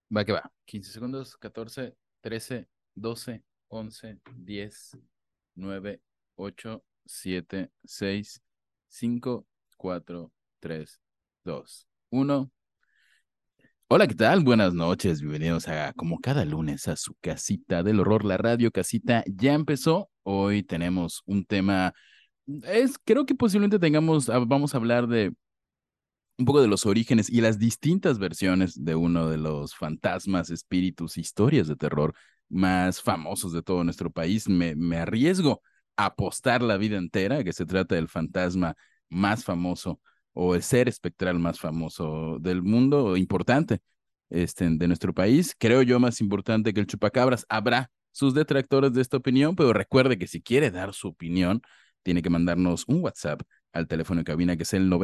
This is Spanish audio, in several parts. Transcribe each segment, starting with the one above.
Va que va. 15 segundos, 14, 13, 12, 11, 10, 9, 8, 7, 6, 5, 4, 3, 2, 1. Hola, ¿qué tal? Buenas noches, bienvenidos a, como cada lunes, a su casita del horror, la radio casita ya empezó. Hoy tenemos un tema, creo que posiblemente vamos a hablar de un poco de los orígenes y las distintas versiones de uno de los fantasmas, espíritus, historias de terror más famosos de todo nuestro país. Me arriesgo a apostar la vida entera que se trata del fantasma más famoso o el ser espectral más famoso del mundo, importante, de nuestro país. Creo yo más importante que el chupacabras. Habrá sus detractores de esta opinión, pero recuerde que si quiere dar su opinión, tiene que mandarnos un WhatsApp al teléfono de cabina que es el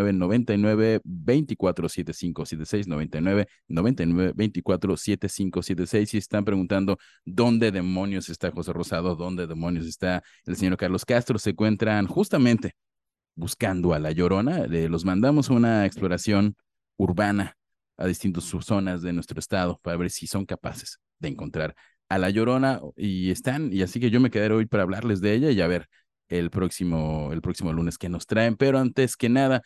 99 99 24 75 76. Si están preguntando dónde demonios está José Rosado, dónde demonios está el señor Carlos Castro, se encuentran justamente buscando a La Llorona. Los mandamos a una exploración urbana a distintas subzonas de nuestro estado para ver si son capaces de encontrar a La Llorona y así que yo me quedaré hoy para hablarles de ella y a ver el próximo lunes que nos traen. Pero antes que nada,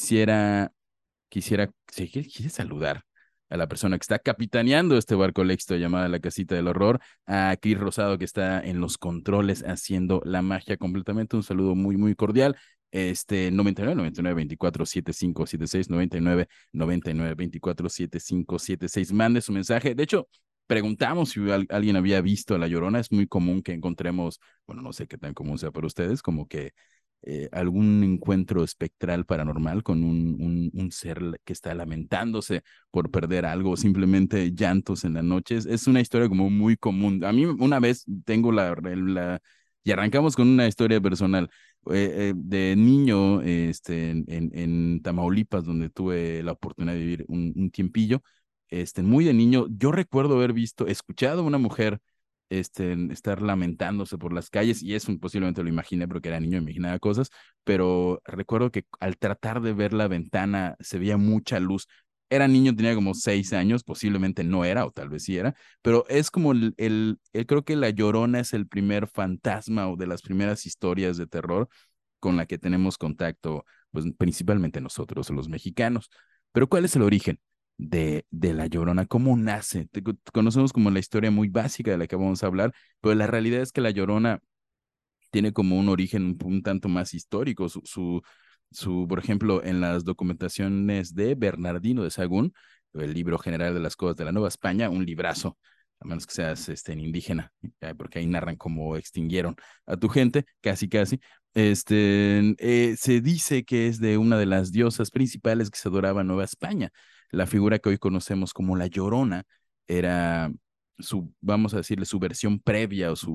quisiera saludar a la persona que está capitaneando este barco éxito llamada La Casita del Horror, a Cris Rosado, que está en los controles haciendo la magia completamente. Un saludo muy, muy cordial. 99 99 24 75 76 99 99 24 75 76. Mande su mensaje. De hecho, preguntamos si alguien había visto a La Llorona. Es muy común que encontremos, bueno, no sé qué tan común sea para ustedes, como que algún encuentro espectral paranormal con un ser que está lamentándose por perder algo, o simplemente llantos en las noches. Es una historia como muy común. A mí una vez tengo y arrancamos con una historia personal. De niño, en Tamaulipas, donde tuve la oportunidad de vivir un tiempillo, muy de niño, yo recuerdo haber escuchado a una mujer estar lamentándose por las calles, y eso posiblemente lo imaginé porque era niño, imaginaba cosas, pero recuerdo que al tratar de ver la ventana se veía mucha luz. Era niño, tenía como 6 años, posiblemente no era, o tal vez sí era, pero es como creo que La Llorona es el primer fantasma o de las primeras historias de terror con la que tenemos contacto, pues principalmente nosotros, los mexicanos. Pero ¿cuál es el origen de La Llorona? ¿Cómo nace? Conocemos como la historia muy básica de la que vamos a hablar, pero la realidad es que La Llorona tiene como un origen un tanto más histórico. Por ejemplo, en las documentaciones de Bernardino de Sahagún, el libro general de las cosas de la Nueva España, un librazo, a menos que seas en indígena, porque ahí narran cómo extinguieron a tu gente, casi, casi. Se dice que es de una de las diosas principales que se adoraba en Nueva España. La figura que hoy conocemos como la Llorona era vamos a decirle, su versión previa o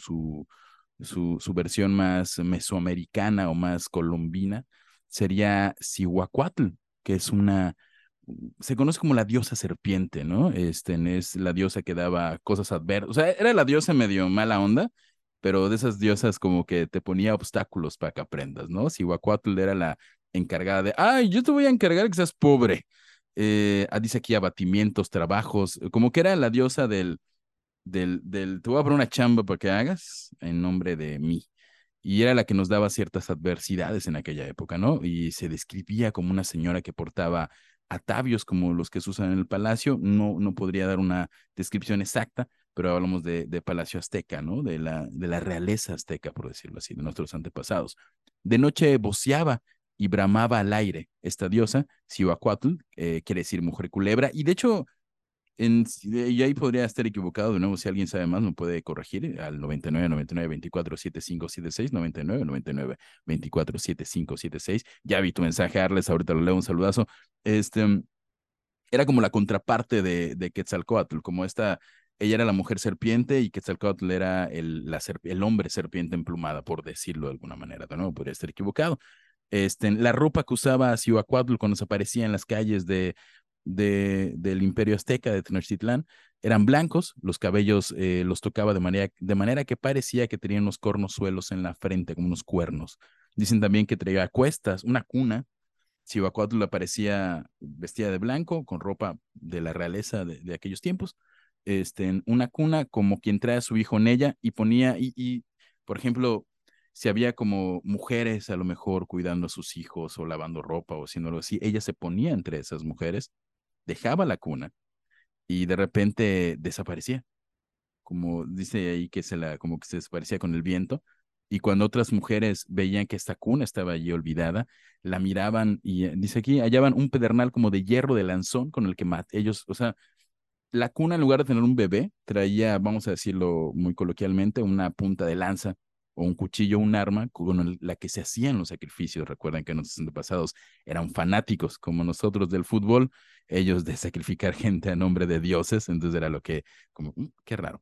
su versión más mesoamericana o más colombina sería Cihuacuatl, que se conoce como la diosa serpiente, ¿no? Es la diosa que daba cosas adversas, o sea, era la diosa medio mala onda, pero de esas diosas como que te ponía obstáculos para que aprendas, ¿no? Cihuacuatl era la encargada ay, yo te voy a encargar que seas pobre. Dice aquí abatimientos, trabajos, como que era la diosa te voy a poner una chamba para que hagas en nombre de mí. Y era la que nos daba ciertas adversidades en aquella época, ¿no? Y se describía como una señora que portaba atavios como los que se usan en el palacio. No, no podría dar una descripción exacta, pero hablamos de Palacio Azteca, ¿no? De la realeza azteca, por decirlo así, de nuestros antepasados. De noche voceaba y bramaba al aire esta diosa, Cihuacuatl, quiere decir mujer culebra, y de hecho y ahí podría estar equivocado. De nuevo, si alguien sabe más, me puede corregir al 99 99 24 75 76 99 99 24 75 76. Ya vi tu mensaje, Arles, ahorita lo leo, un saludazo. Este, Era como la contraparte de Quetzalcóatl, como ella era la mujer serpiente y Quetzalcóatl era el hombre serpiente emplumada, por decirlo de alguna manera. De nuevo, podría estar equivocado. La ropa que usaba Cihuacuatl cuando se aparecía en las calles del Imperio Azteca de Tenochtitlán eran blancos, los cabellos los tocaba de manera que parecía que tenían unos suelos en la frente, como unos cuernos. Dicen también que traía a cuestas, una cuna, Cihuacóatl aparecía vestida de blanco, con ropa de la realeza de aquellos tiempos, en una cuna, como quien trae a su hijo en ella, y ponía, por ejemplo, si había como mujeres a lo mejor cuidando a sus hijos o lavando ropa o haciendo algo así, ella se ponía entre esas mujeres, dejaba la cuna y de repente desaparecía, como dice ahí que como que se desaparecía con el viento. Y cuando otras mujeres veían que esta cuna estaba allí olvidada, la miraban y dice aquí, hallaban un pedernal como de hierro de lanzón con el que ellos, o sea, la cuna en lugar de tener un bebé, traía, vamos a decirlo muy coloquialmente, una punta de lanza o un cuchillo, un arma con la que se hacían los sacrificios. Recuerden que nuestros antepasados eran fanáticos, como nosotros del fútbol, ellos de sacrificar gente a nombre de dioses, entonces era lo que, como, qué raro.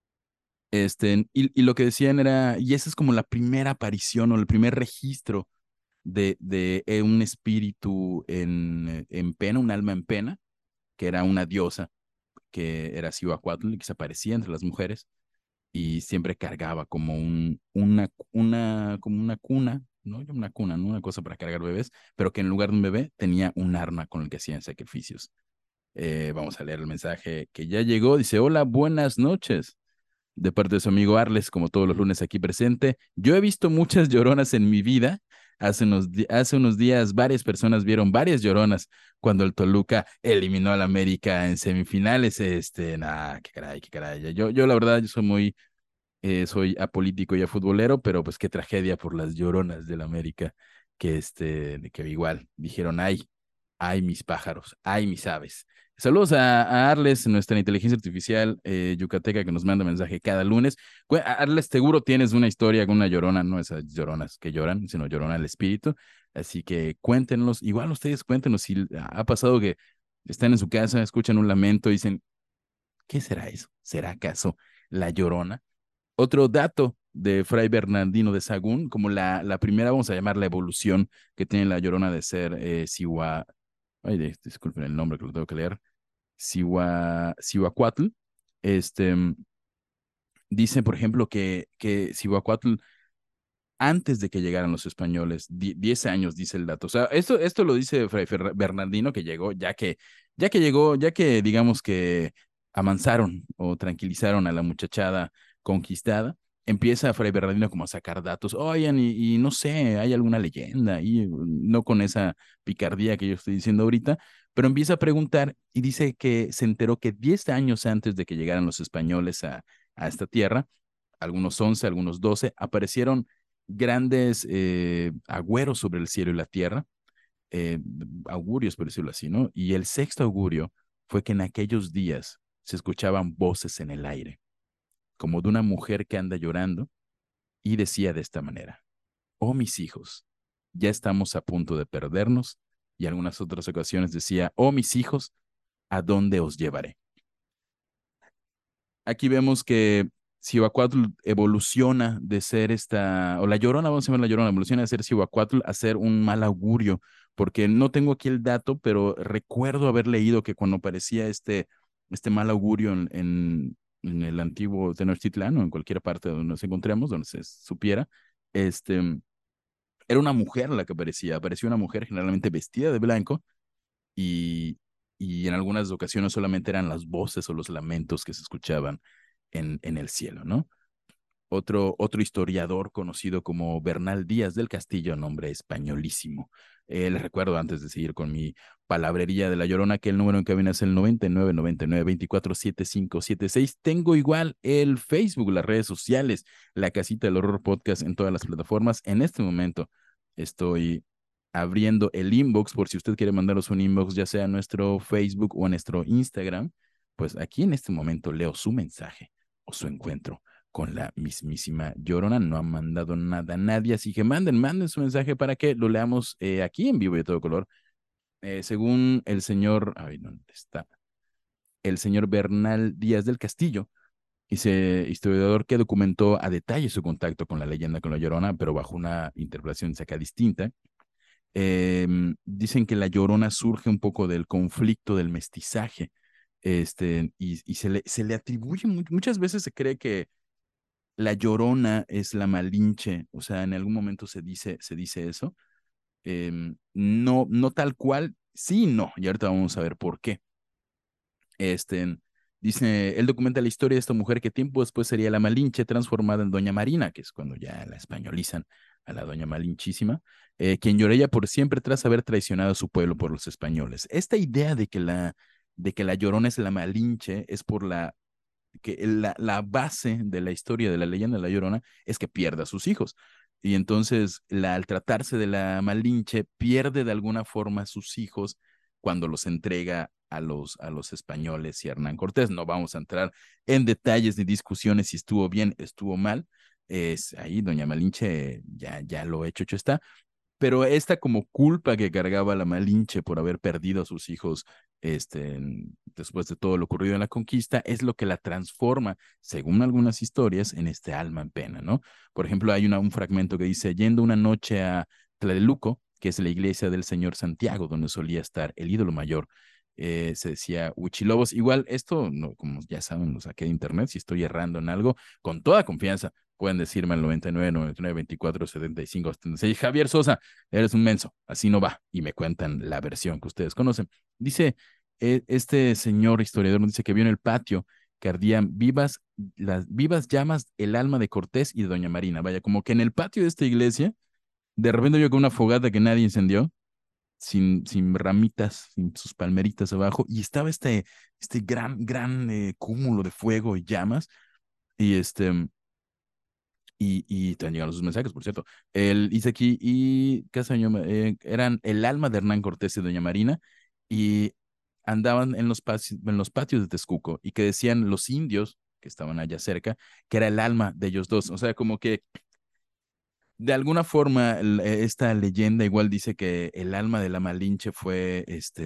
Y lo que decían era, y esa es como la primera aparición o el primer registro de un espíritu en pena, un alma en pena, que era una diosa, que era Cihuacóatl, que se aparecía entre las mujeres y siempre cargaba como como una cuna, ¿no? Una cuna, ¿no? Una cosa para cargar bebés, pero que en lugar de un bebé tenía un arma con el que hacían sacrificios. Vamos a leer el mensaje que ya llegó. Dice, hola, buenas noches de parte de su amigo Arles, como todos los lunes aquí presente. Yo he visto muchas lloronas en mi vida. Hace unos días varias personas vieron varias lloronas cuando el Toluca eliminó al América en semifinales. Nah, qué caray, qué caray. Yo la verdad, yo soy apolítico y afutbolero, pero pues qué tragedia por las lloronas del América, que igual dijeron, ay mis pájaros, ay mis aves. Saludos a Arles, nuestra inteligencia artificial yucateca que nos manda mensaje cada lunes. Arles, seguro tienes una historia con una llorona, no esas lloronas que lloran, sino llorona al espíritu. Así que cuéntenos, igual ustedes cuéntenos si ha pasado que están en su casa, escuchan un lamento y dicen, ¿qué será eso? ¿Será acaso la llorona? Otro dato de Fray Bernardino de Sagún, como la primera, vamos a llamar la evolución que tiene la Llorona de ser ay, disculpen el nombre que lo tengo que leer, Cihuacóatl, este, dice, por ejemplo, que Cihuacóatl antes de que llegaran los españoles, 10 años dice el dato. O sea, esto lo dice Fray Bernardino que llegó, ya que digamos que amansaron o tranquilizaron a la muchachada conquistada, empieza Fray Bernardino como a sacar datos. Oigan, y no sé, hay alguna leyenda, y no con esa picardía que yo estoy diciendo ahorita, pero empieza a preguntar y dice que se enteró que 10 años antes de que llegaran los españoles a esta tierra, algunos 11, algunos 12, aparecieron grandes agüeros sobre el cielo y la tierra, eh, augurios, por decirlo así, ¿no? Y el sexto augurio fue que en aquellos días se escuchaban voces en el aire, como de una mujer que anda llorando, y decía de esta manera, oh mis hijos, ya estamos a punto de perdernos, y algunas otras ocasiones decía, oh mis hijos, ¿a dónde os llevaré? Aquí vemos que Cihuacóatl evoluciona de ser o la Llorona, vamos a ver la Llorona, evoluciona de ser Cihuacóatl a ser un mal augurio, porque no tengo aquí el dato, pero recuerdo haber leído que cuando aparecía este mal augurio en el antiguo Tenochtitlán o en cualquier parte donde nos encontremos, donde se supiera, este, era una mujer la que aparecía una mujer generalmente vestida de blanco y, y en algunas ocasiones solamente eran las voces o los lamentos que se escuchaban en el cielo, ¿no? Otro historiador conocido como Bernal Díaz del Castillo, nombre españolísimo. Les recuerdo, antes de seguir con mi palabrería de La Llorona, que el número en cabina es el 9999-247576. Tengo igual el Facebook, las redes sociales, La Casita del Horror Podcast en todas las plataformas. En este momento estoy abriendo el inbox por si usted quiere mandaros un inbox, ya sea a nuestro Facebook o a nuestro Instagram. Pues aquí en este momento leo su mensaje o su encuentro con la mismísima Llorona. No ha mandado nada a nadie, así que manden su mensaje para que lo leamos aquí en vivo y a todo color. Según el señor, ay, ¿dónde está? El señor Bernal Díaz del Castillo, dice historiador que documentó a detalle su contacto con la leyenda con la Llorona, pero bajo una interpretación saca distinta. Dicen que la Llorona surge un poco del conflicto del mestizaje, y se le atribuye, muchas veces se cree que la Llorona es la Malinche, o sea, en algún momento se dice eso, No, no tal cual, sí y no, y ahorita vamos a ver por qué. Este, dice, él documenta la historia de esta mujer que tiempo después sería la Malinche transformada en Doña Marina, que es cuando ya la españolizan a la Doña Malinchísima, quien lloraría por siempre tras haber traicionado a su pueblo por los españoles. Esta idea de que la Llorona es la Malinche es por la base de la historia de la leyenda de la Llorona es que pierde a sus hijos. Y entonces, al tratarse de la Malinche, pierde de alguna forma a sus hijos cuando los entrega a los españoles y a Hernán Cortés. No vamos a entrar en detalles ni discusiones si estuvo bien, estuvo mal. Es ahí, doña Malinche, ya lo hecho está, pero esta como culpa que cargaba la Malinche por haber perdido a sus hijos después de todo lo ocurrido en la conquista, es lo que la transforma, según algunas historias, en este alma en pena, ¿no? Por ejemplo, hay un fragmento que dice, yendo una noche a Tlateluco, que es la iglesia del Señor Santiago, donde solía estar el ídolo mayor, se decía Huichilobos. Igual, esto, no, como ya saben, lo saqué de internet, si estoy errando en algo, con toda confianza, pueden decirme al 99, 99, 24, 75, 76. Javier Sosa, eres un menso, así no va. Y me cuentan la versión que ustedes conocen. Dice, este señor historiador nos dice que vio en el patio que ardían las vivas llamas el alma de Cortés y de Doña Marina. Vaya, como que en el patio de esta iglesia, de repente vio que una fogata que nadie encendió, sin ramitas, sin sus palmeritas abajo, y estaba este gran cúmulo de fuego y llamas, y y te han llegado sus mensajes, por cierto. Él dice aquí, y eran el alma de Hernán Cortés y Doña Marina, y andaban en los patios de Texcoco, y que decían los indios que estaban allá cerca, que era el alma de ellos dos. O sea, como que de alguna forma esta leyenda igual dice que el alma de la Malinche fue,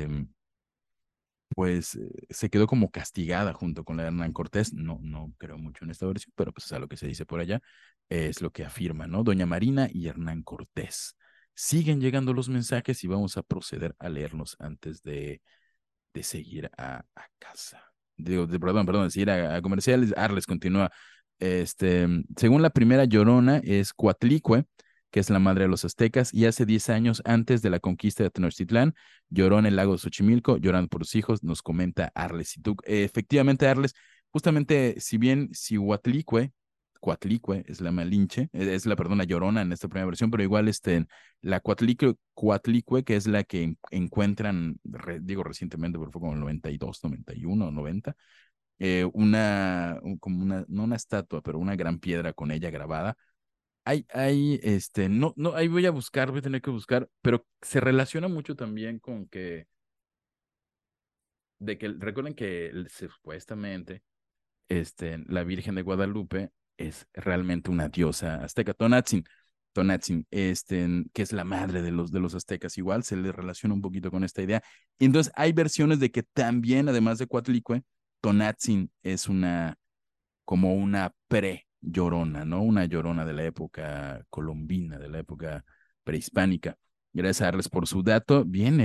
pues se quedó como castigada junto con la de Hernán Cortés. No, no creo mucho en esta versión, pero pues es a lo que se dice por allá, es lo que afirma, ¿no? Doña Marina y Hernán Cortés. Siguen llegando los mensajes y vamos a proceder a leerlos antes de seguir a casa. Perdón, de seguir a comerciales. Arles continúa. Según la primera Llorona, es Coatlicue, que es la madre de los aztecas, y hace 10 años antes de la conquista de Tenochtitlán, lloró en el lago de Xochimilco, llorando por sus hijos, nos comenta Arles. Y tú, efectivamente, Arles, justamente, si bien Coatlicue es la Malinche, es la, perdón, la Llorona en esta primera versión, pero igual la Coatlicue, que es la que encuentran, digo recientemente, porque fue como el 92, 91, 90, como no una estatua, pero una gran piedra con ella grabada. No, ahí voy a tener que buscar, pero se relaciona mucho también con recuerden que supuestamente, la Virgen de Guadalupe es realmente una diosa azteca, Tonatzin, que es la madre de los aztecas, igual se le relaciona un poquito con esta idea. Y entonces hay versiones de que también, además de Coatlicue, Tonatzin es como una pre-llorona, ¿no? Una llorona de la época colombina, de la época prehispánica. Gracias a Arles por su dato.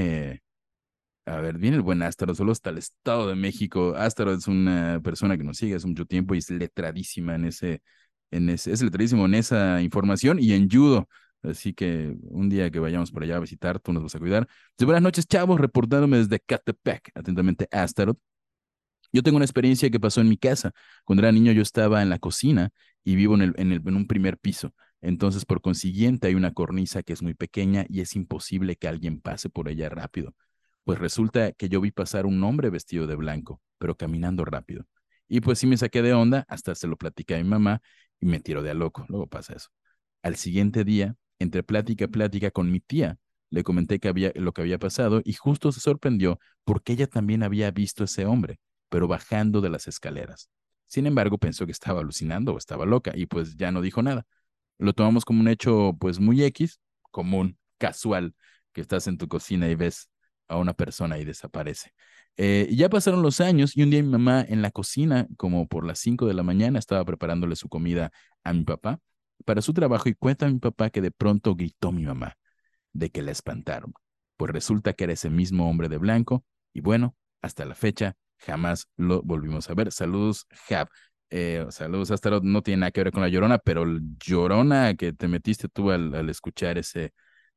Viene el buen Astaro, solo hasta el Estado de México. Astaro es una persona que nos sigue hace mucho tiempo y es letradísima es letradísimo en esa información y en judo. Así que un día que vayamos por allá a visitar, tú nos vas a cuidar. Buenas noches, chavos, reportándome desde Catepec. Atentamente, Astaro. Yo tengo una experiencia que pasó en mi casa. Cuando era niño yo estaba en la cocina y vivo en un primer piso. Entonces, por consiguiente, hay una cornisa que es muy pequeña y es imposible que alguien pase por ella rápido. Pues resulta que yo vi pasar un hombre vestido de blanco, pero caminando rápido. Y pues sí me saqué de onda, hasta se lo platicé a mi mamá y me tiró de a loco. Luego pasa eso. Al siguiente día, entre plática y plática con mi tía, le comenté lo que había pasado y justo se sorprendió porque ella también había visto ese hombre pero bajando de las escaleras. Sin embargo, pensó que estaba alucinando o estaba loca y pues ya no dijo nada. Lo tomamos como un hecho pues muy X, común, casual, que estás en tu cocina y ves a una persona y desaparece. Y ya pasaron los años y un día mi mamá en la cocina, como por las 5 de la mañana, estaba preparándole su comida a mi papá para su trabajo y cuenta a mi papá que de pronto gritó mi mamá de que la espantaron. Pues resulta que era ese mismo hombre de blanco y bueno, hasta la fecha jamás lo volvimos a ver. Saludos, Jab. Saludos, Astaroth. No tiene nada que ver con la Llorona, pero el Llorona que te metiste tú al escuchar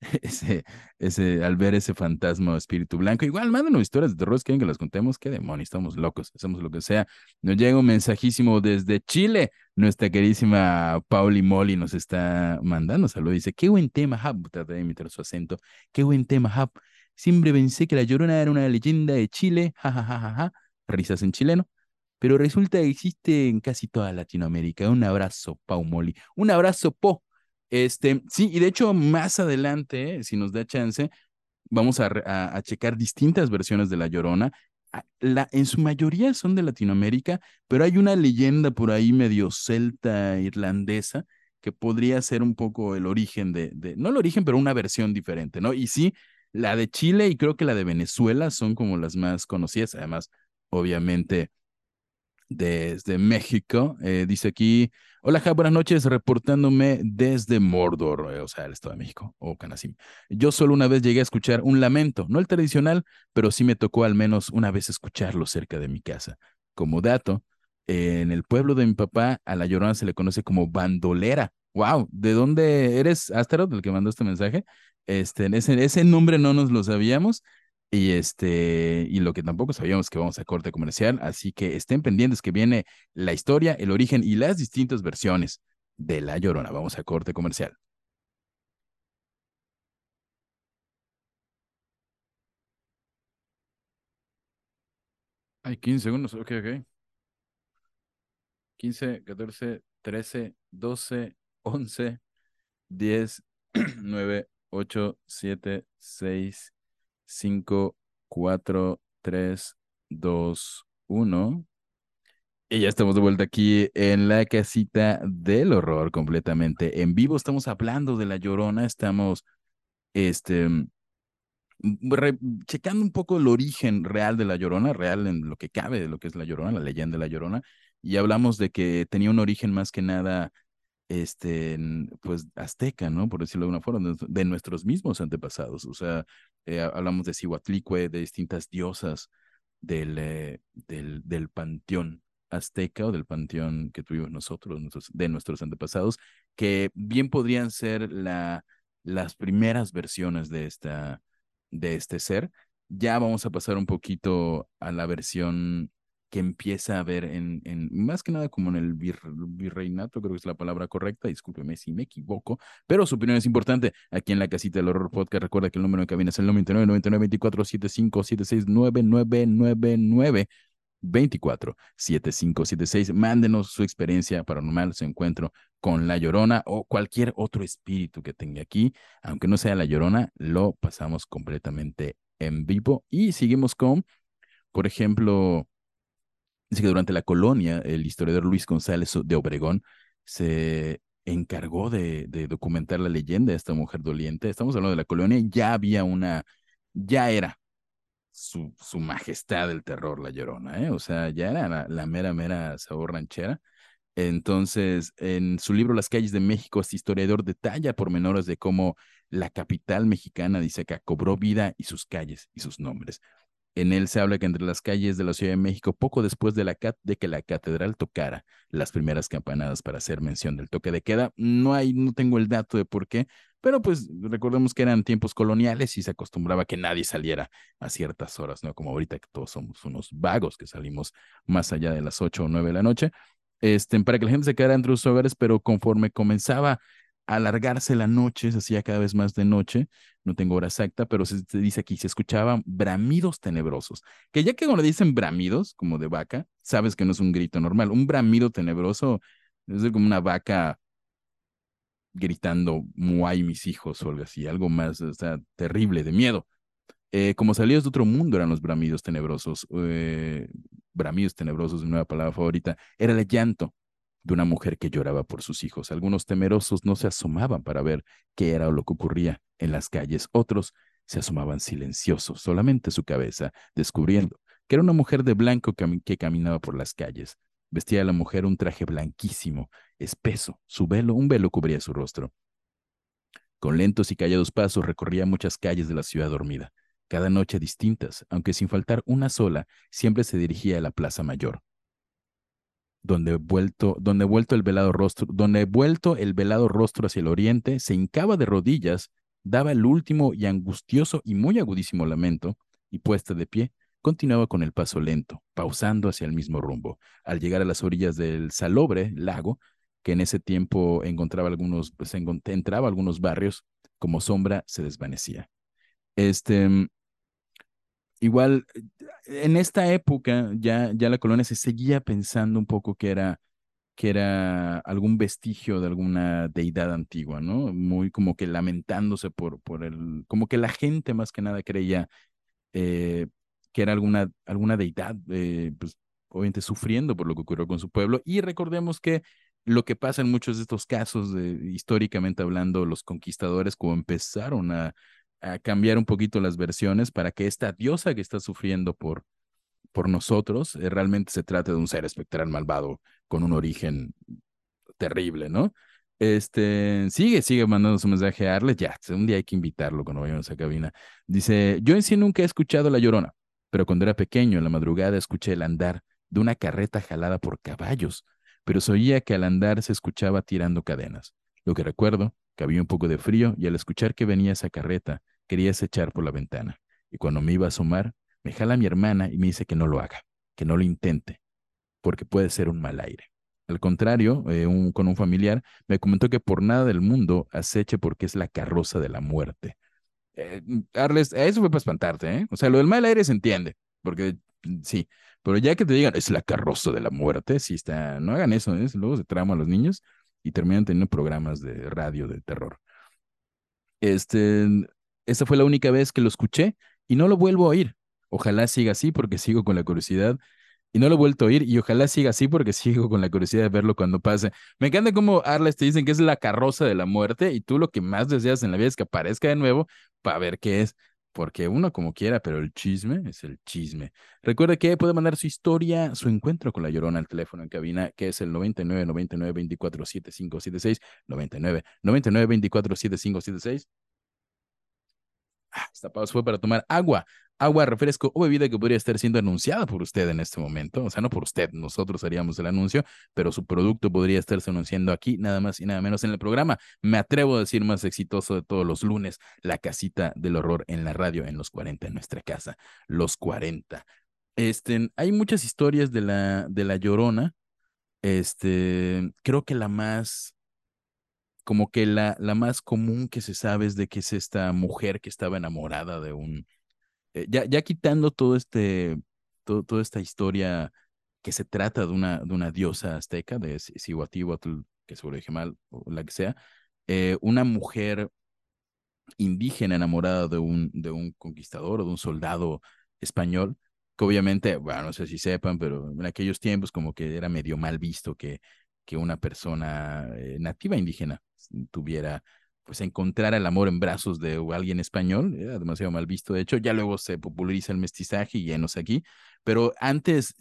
ese, al ver ese fantasma o espíritu blanco. Igual, mándanos historias de terror, quieren que las contemos. Qué demonios, estamos locos, hacemos lo que sea. Nos llega un mensajísimo desde Chile. Nuestra queridísima Pauli Molly nos está mandando saludos. Dice, qué buen tema, Hub. Trata de imitar su acento. Qué buen tema, Hub. Siempre pensé que La Llorona era una leyenda de Chile. Ja, ja, ja, ja, ja. Risas en chileno. Pero resulta que existe en casi toda Latinoamérica. Un abrazo, Pau Molly. Un abrazo, Po. Sí, y de hecho, más adelante, si nos da chance, vamos a checar distintas versiones de La Llorona. En su mayoría son de Latinoamérica, pero hay una leyenda por ahí medio celta irlandesa que podría ser un poco el origen no el origen, pero una versión diferente, ¿no? Y sí, la de Chile y creo que la de Venezuela son como las más conocidas, además, obviamente desde México. Dice aquí, hola, ja, buenas noches, reportándome desde Mordor, o sea, el Estado de México, o Canasim. Yo solo una vez llegué a escuchar un lamento, no el tradicional, pero sí me tocó al menos una vez escucharlo cerca de mi casa. Como dato, en el pueblo de mi papá, a la Llorona se le conoce como bandolera. Wow, ¿de dónde eres, Astaroth, el que mandó este mensaje? Ese nombre no nos lo sabíamos. Y lo que tampoco sabíamos que vamos a corte comercial, así que estén pendientes que viene la historia, el origen y las distintas versiones de La Llorona. Vamos a corte comercial. Ay, 15 segundos, ok, ok. 15, 14, 13, 12, 11, 10, 9, 8, 7, 6, 5, 4, 3, 2, 1. Y ya estamos de vuelta aquí en la casita del horror completamente en vivo. Estamos hablando de La Llorona, estamos este, re- checando un poco el origen real de La Llorona, real en lo que cabe de lo que es La Llorona, la leyenda de La Llorona, y hablamos de que tenía un origen más que nada pues azteca, ¿no? Por decirlo de alguna forma, de nuestros mismos antepasados. O sea, hablamos de Cihuatlicue, de distintas diosas del panteón azteca o del panteón que tuvimos nosotros, de nuestros antepasados, que bien podrían ser las primeras versiones de este ser. Ya vamos a pasar un poquito a la versión que empieza a ver más que nada como en el virreinato, creo que es la palabra correcta, discúlpeme si me equivoco, pero su opinión es importante. Aquí en la casita del horror podcast, recuerda que el número de cabina es el 99 99 24 75 76 999 24 75 76. Mándenos su experiencia paranormal, su encuentro con La Llorona o cualquier otro espíritu que tenga aquí. Aunque no sea La Llorona, lo pasamos completamente en vivo y seguimos con, por ejemplo, dice que durante la colonia, el historiador Luis González de Obregón se encargó de documentar la leyenda de esta mujer doliente. Estamos hablando de la colonia y ya era su majestad el terror, la Llorona, ¿eh? O sea, ya era la mera, mera sabor ranchera. Entonces, en su libro Las calles de México, este historiador detalla pormenores de cómo la capital mexicana, dice acá, cobró vida y sus calles y sus nombres. En él se habla que entre las calles de la Ciudad de México, poco después de que la catedral tocara las primeras campanadas para hacer mención del toque de queda, no tengo el dato de por qué, pero pues recordemos que eran tiempos coloniales y se acostumbraba que nadie saliera a ciertas horas, ¿no? Como ahorita que todos somos unos vagos que salimos más allá de las 8 o 9 de la noche, para que la gente se quedara entre sus hogares, pero conforme comenzaba a alargarse la noche, se hacía cada vez más de noche, no tengo hora exacta, pero se dice aquí, se escuchaban bramidos tenebrosos, que ya que cuando le dicen bramidos, como de vaca, sabes que no es un grito normal, un bramido tenebroso es como una vaca gritando, muay mis hijos o algo así, algo más, o sea, terrible, de miedo. Como salidos de otro mundo eran los bramidos tenebrosos, mi nueva palabra favorita, era el llanto de una mujer que lloraba por sus hijos. Algunos temerosos no se asomaban para ver qué era lo que ocurría en las calles, otros se asomaban silenciosos, solamente su cabeza, descubriendo que era una mujer de blanco que caminaba por las calles. Vestía la mujer un traje blanquísimo, espeso, un velo cubría su rostro. Con lentos y callados pasos recorría muchas calles de la ciudad dormida, cada noche distintas, aunque sin faltar una sola, siempre se dirigía a la Plaza Mayor, donde vuelto el velado rostro hacia el oriente, se hincaba de rodillas daba el último y angustioso y muy agudísimo lamento, y puesta de pie, continuaba con el paso lento, pausando hacia el mismo rumbo. Al llegar a las orillas del salobre lago, que en ese tiempo encontraba algunos, pues, entraba a algunos barrios, como sombra se desvanecía. Este, igual, en esta época ya la colonia se seguía pensando un poco que era algún vestigio de alguna deidad antigua, ¿no? Muy como que lamentándose por como que la gente más que nada creía eh, que era alguna deidad, pues obviamente sufriendo por lo que ocurrió con su pueblo. Y recordemos que lo que pasa en muchos de estos casos, históricamente hablando, los conquistadores como empezaron a cambiar un poquito las versiones para que esta diosa que está sufriendo por nosotros realmente se trate de un ser espectral malvado con un origen terrible, ¿no? Sigue mandando su mensaje a Arles. Ya, un día hay que invitarlo cuando vayamos a cabina. Dice, yo en sí nunca he escuchado La Llorona, pero cuando era pequeño, en la madrugada, escuché el andar de una carreta jalada por caballos, pero se oía que al andar se escuchaba tirando cadenas. Lo que recuerdo, que había un poco de frío y al escuchar que venía esa carreta, quería echar por la ventana. Y cuando me iba a asomar, me jala mi hermana y me dice que no lo haga, que no lo intente, porque puede ser un mal aire. Al contrario, con un familiar, me comentó que por nada del mundo aceche porque es la carroza de la muerte. Arles, eso fue para espantarte, ¿eh? O sea, lo del mal aire se entiende, porque sí, pero ya que te digan, es la carroza de la muerte, sí está, no hagan eso, ¿eh? Luego se trama a los niños y terminan teniendo programas de radio de terror. Este, Esa fue la única vez que lo escuché y no lo vuelvo a oír. Ojalá siga así porque sigo con la curiosidad y no lo he vuelto a oír y ojalá siga así porque sigo con la curiosidad de verlo cuando pase. Me encanta cómo Arles te dicen que es la carroza de la muerte y tú lo que más deseas en la vida es que aparezca de nuevo para ver qué es. Porque uno como quiera, pero el chisme es el chisme. Recuerde que puede mandar su historia, su encuentro con la Llorona al teléfono en cabina, que es el 99 99 24 75 76, 99 24 75 76. Esta pausa fue para tomar agua, refresco o bebida que podría estar siendo anunciada por usted en este momento. O sea, no por usted, nosotros haríamos el anuncio, pero su producto podría estarse anunciando aquí, nada más y nada menos en el programa. Me atrevo a decir más exitoso de todos los lunes, la casita del horror en la radio en los 40 en nuestra casa. Los 40. Hay muchas historias de la Llorona. Creo que la más como que la más común que se sabe es de que es esta mujer que estaba enamorada de ya quitando toda esta historia que se trata de una diosa azteca, de Cihuatíhuatl, que seguro dije mal, o la que sea, una mujer indígena enamorada de un conquistador o de un soldado español, que obviamente, bueno, no sé si sepan, pero en aquellos tiempos como que era medio mal visto que una persona nativa indígena tuviera, pues encontrar el amor en brazos de alguien español, era demasiado mal visto. De hecho, ya luego se populariza el mestizaje y llenos aquí, pero antes,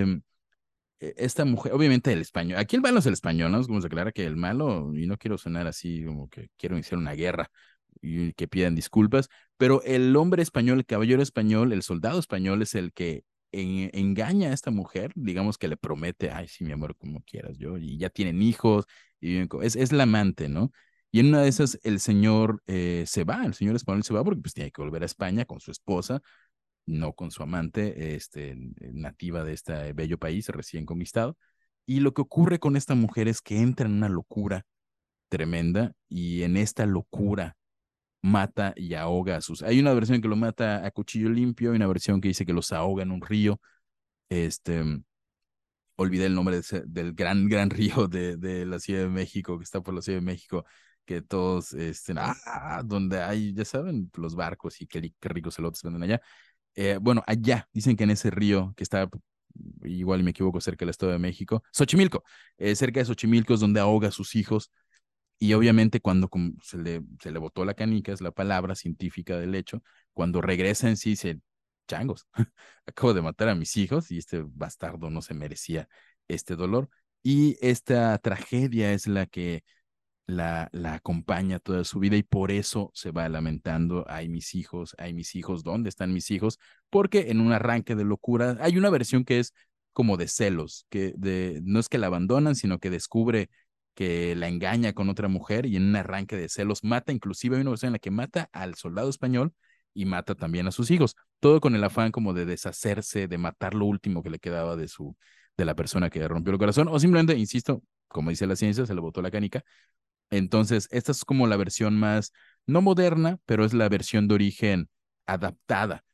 esta mujer, obviamente el español, aquí el malo es el español, ¿no? Es como se aclara que el malo, y no quiero sonar así como que quiero iniciar una guerra y que pidan disculpas, pero el hombre español, el caballero español, el soldado español es el que engaña a esta mujer, digamos que le promete, ay, sí, mi amor, como quieras, yo, y ya tienen hijos, y es la amante, ¿no? Y en una de esas el señor se va, el señor español se va porque pues tiene que volver a España con su esposa, no con su amante, nativa de este bello país recién conquistado. Y lo que ocurre con esta mujer es que entra en una locura tremenda y en esta locura mata y ahoga a sus... Hay una versión que lo mata a cuchillo limpio y una versión que dice que los ahoga en un río. Este, Olvidé el nombre del gran río de la Ciudad de México, que está por la Ciudad de México, que todos, donde hay, ya saben, los barcos y qué ricos elotes venden allá. Bueno, allá, dicen que en ese río que está, igual me equivoco, cerca del Estado de México, Xochimilco, cerca de Xochimilco es donde ahoga a sus hijos y obviamente cuando se le botó la canica, es la palabra científica del hecho, cuando regresa en sí, dice, changos, acabo de matar a mis hijos y este bastardo no se merecía este dolor. Y esta tragedia es la que la acompaña toda su vida y por eso se va lamentando, ay mis hijos, ¿dónde están mis hijos? Porque en un arranque de locura, hay una versión que es como de celos, no es que la abandonan, sino que descubre que la engaña con otra mujer y en un arranque de celos mata, inclusive hay una versión en la que mata al soldado español y mata también a sus hijos, todo con el afán como de deshacerse, de matar lo último que le quedaba de la persona que rompió el corazón, o simplemente, insisto, como dice la ciencia, se le botó la canica. Entonces, esta es como la versión más, no moderna, pero es la versión de origen adaptada.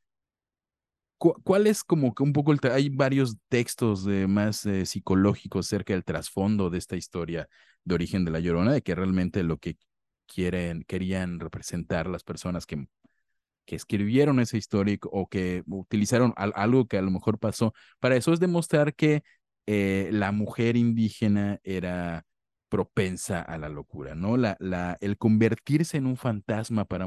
¿Cuál es como que un poco hay varios textos más psicológicos acerca del trasfondo de esta historia de origen de La Llorona, de que realmente lo que querían representar las personas que escribieron esa historia o que utilizaron algo que a lo mejor pasó? Para eso es demostrar que la mujer indígena era propensa a la locura, ¿no? El convertirse en un fantasma para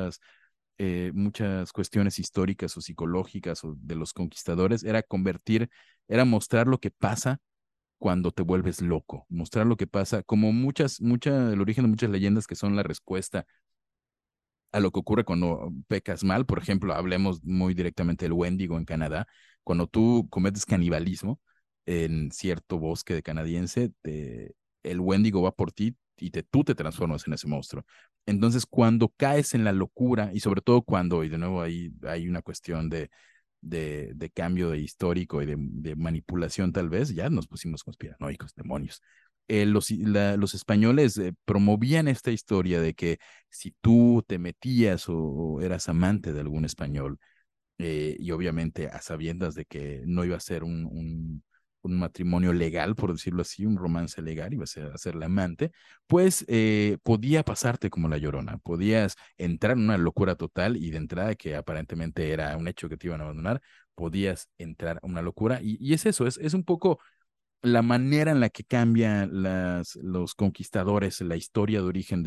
muchas cuestiones históricas o psicológicas o de los conquistadores era mostrar lo que pasa cuando te vuelves loco, mostrar lo que pasa, como el origen de muchas leyendas que son la respuesta a lo que ocurre cuando pecas mal. Por ejemplo, hablemos muy directamente del Wendigo en Canadá. Cuando tú cometes canibalismo en cierto bosque de canadiense, el Wendigo va por ti y tú te transformas en ese monstruo. Entonces, cuando caes en la locura, y sobre todo cuando, y de nuevo ahí hay una cuestión de cambio de histórico y de manipulación tal vez, ya nos pusimos conspiranoicos, demonios. Los españoles promovían esta historia de que si tú te metías o eras amante de algún español, y obviamente a sabiendas de que no iba a ser un matrimonio legal, por decirlo así, un romance legal, iba a ser la amante, pues podía pasarte como la Llorona, podías entrar en una locura total y de entrada, que aparentemente era un hecho que te iban a abandonar, podías entrar a una locura y es eso, es un poco la manera en la que cambian los conquistadores, la historia de origen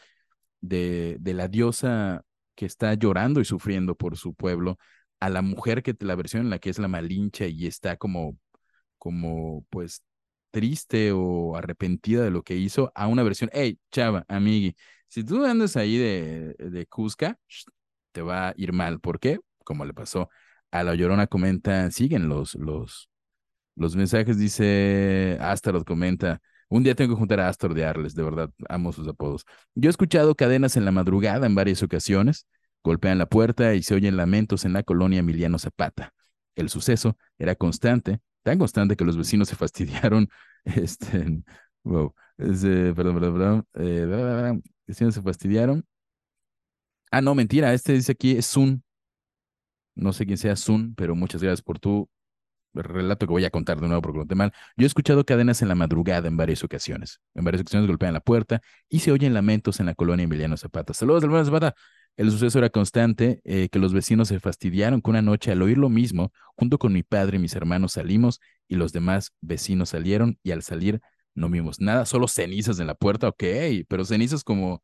de la diosa que está llorando y sufriendo por su pueblo, a la mujer la versión en la que es la Malincha y está como pues triste o arrepentida de lo que hizo, a una versión, hey, chava, amigui, si tú andas ahí de Cusca, te va a ir mal. ¿Por qué? Como le pasó a la Llorona, comenta, siguen los mensajes. Dice, Astaroth comenta, un día tengo que juntar a Astor de Arles, de verdad, amo sus apodos. Yo he escuchado cadenas en la madrugada en varias ocasiones, golpean la puerta y se oyen lamentos en la colonia Emiliano Zapata. El suceso era constante, tan constante que los vecinos se fastidiaron, wow, perdón, perdón, perdón, vecinos se fastidiaron. Ah, no, mentira, este dice aquí es Sun, no sé quién sea Sun, pero muchas gracias por tu relato que voy a contar de nuevo porque lo conté mal. Yo he escuchado cadenas en la madrugada en varias ocasiones. En varias ocasiones golpean la puerta y se oyen lamentos en la colonia Emiliano Zapata. Saludos, Emiliano Zapata. El suceso era constante, que los vecinos se fastidiaron que una noche al oír lo mismo, junto con mi padre y mis hermanos salimos y los demás vecinos salieron y al salir no vimos nada, solo cenizas en la puerta, ok, pero cenizas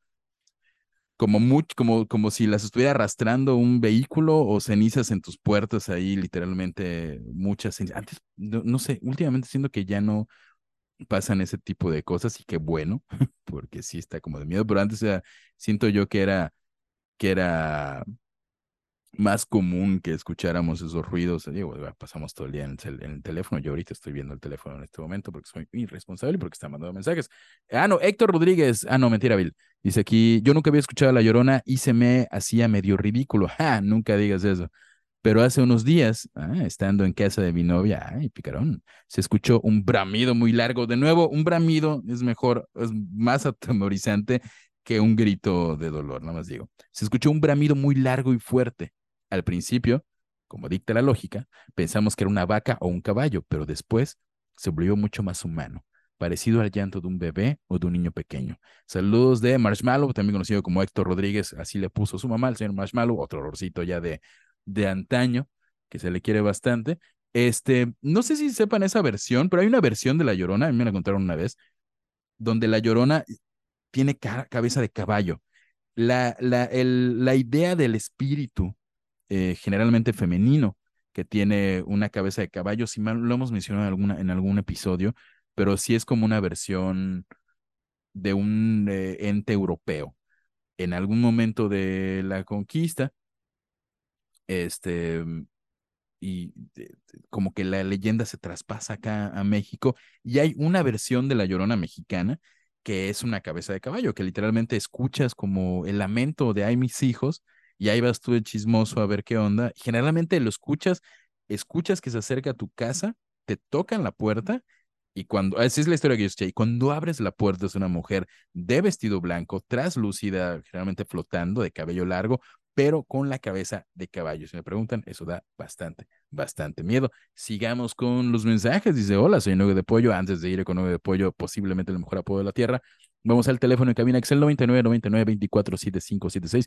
como si las estuviera arrastrando un vehículo o cenizas en tus puertas ahí, literalmente muchas cenizas. Antes, no sé, últimamente siento que ya no pasan ese tipo de cosas y qué bueno, porque sí está como de miedo, pero antes siento yo que era más común que escucháramos esos ruidos. Digo, pasamos todo el día en el teléfono. Yo ahorita estoy viendo el teléfono en este momento porque soy irresponsable y porque está mandando mensajes. Ah, no, Héctor Rodríguez. Ah, no, mentira, Bill. Dice aquí, yo nunca había escuchado a La Llorona y se me hacía medio ridículo. Ja, nunca digas eso. Pero hace unos días, estando en casa de mi novia, ay, picarón, se escuchó un bramido muy largo. De nuevo, un bramido es mejor, es más atemorizante que un grito de dolor, nada más digo. Se escuchó un bramido muy largo y fuerte. Al principio, como dicta la lógica, pensamos que era una vaca o un caballo, pero después se volvió mucho más humano, parecido al llanto de un bebé o de un niño pequeño. Saludos de Marshmallow, también conocido como Héctor Rodríguez, así le puso su mamá, el señor Marshmallow, otro olorcito ya de antaño, que se le quiere bastante. No sé si sepan esa versión, pero hay una versión de La Llorona, a mí me la contaron una vez, donde La Llorona tiene cabeza de caballo. La idea del espíritu, generalmente femenino, que tiene una cabeza de caballo, si mal lo hemos mencionado en algún episodio, pero sí es como una versión de un ente europeo. En algún momento de la conquista, este, y como que la leyenda se traspasa acá a México y hay una versión de La Llorona mexicana que es una cabeza de caballo, que literalmente escuchas como el lamento de ay mis hijos, y ahí vas tú de chismoso a ver qué onda. Generalmente lo escuchas que se acerca a tu casa, te tocan la puerta, y cuando, así es la historia que yo escuché, y cuando abres la puerta es una mujer de vestido blanco, traslúcida, generalmente flotando, de cabello largo, pero con la cabeza de caballo. Si me preguntan, eso da bastante miedo. Sigamos con los mensajes. Dice, hola, soy Nube de Pollo. Antes de ir con Nube de Pollo, posiblemente el mejor apodo de la Tierra. Vamos al teléfono en cabina, Excel 9999-247576,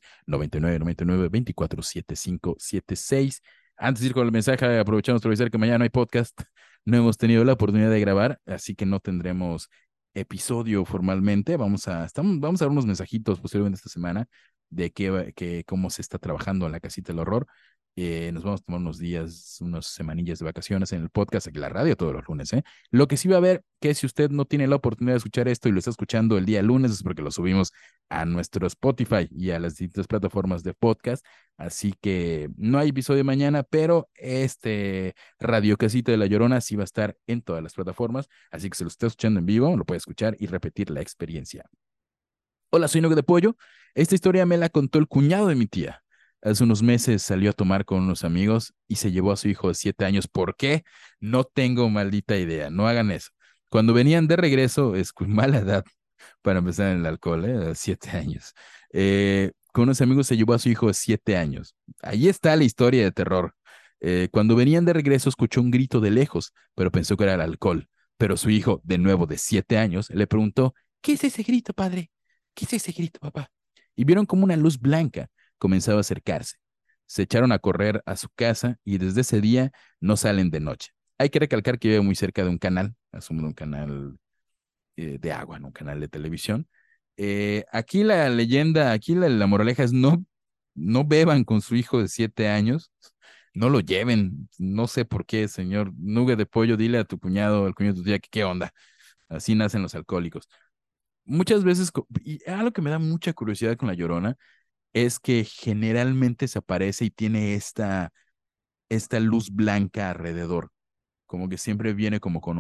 9999-247576. Antes de ir con el mensaje, aprovechamos para avisar que mañana no hay podcast. No hemos tenido la oportunidad de grabar, así que no tendremos episodio formalmente. Vamos a dar unos mensajitos posiblemente esta semana de cómo se está trabajando en la casita del horror. Nos vamos a tomar unos días, unas semanillas de vacaciones en el podcast, en la radio todos los lunes, ¿eh? Lo que sí va a haber, que si usted no tiene la oportunidad de escuchar esto y lo está escuchando el día lunes, es porque lo subimos a nuestro Spotify y a las distintas plataformas de podcast. Así que no hay episodio mañana, pero Radio Casita de la Llorona sí va a estar en todas las plataformas. Así que si lo está escuchando en vivo, lo puede escuchar y repetir la experiencia. Hola, soy Nogue de Pollo. Esta historia me la contó el cuñado de mi tía. Hace unos meses salió a tomar con unos amigos y se llevó a su hijo de 7 años. ¿Por qué? No tengo maldita idea. No hagan eso. Cuando venían de regreso, es mala edad para empezar en el alcohol, ¿eh? A 7 años. Con unos amigos se llevó a su hijo de 7 años. Ahí está la historia de terror. Cuando venían de regreso, escuchó un grito de lejos, pero pensó que era el alcohol. Pero su hijo, de nuevo de 7 años, le preguntó, ¿qué es ese grito, padre? ¿Qué es ese grito, papá? Y vieron como una luz blanca comenzaba a acercarse. Se echaron a correr a su casa y desde ese día no salen de noche. Hay que recalcar que vive muy cerca de un canal, asumo un canal de agua, ¿no? Un canal de televisión. Aquí la leyenda, aquí la moraleja es no beban con su hijo de 7 años, no lo lleven, no sé por qué, señor Nube de Pollo, dile a tu cuñado, al cuñado de tu tía, que qué onda, así nacen los alcohólicos. Muchas veces, y algo que me da mucha curiosidad con La Llorona, es que generalmente se aparece y tiene esta luz blanca alrededor, como que siempre viene como con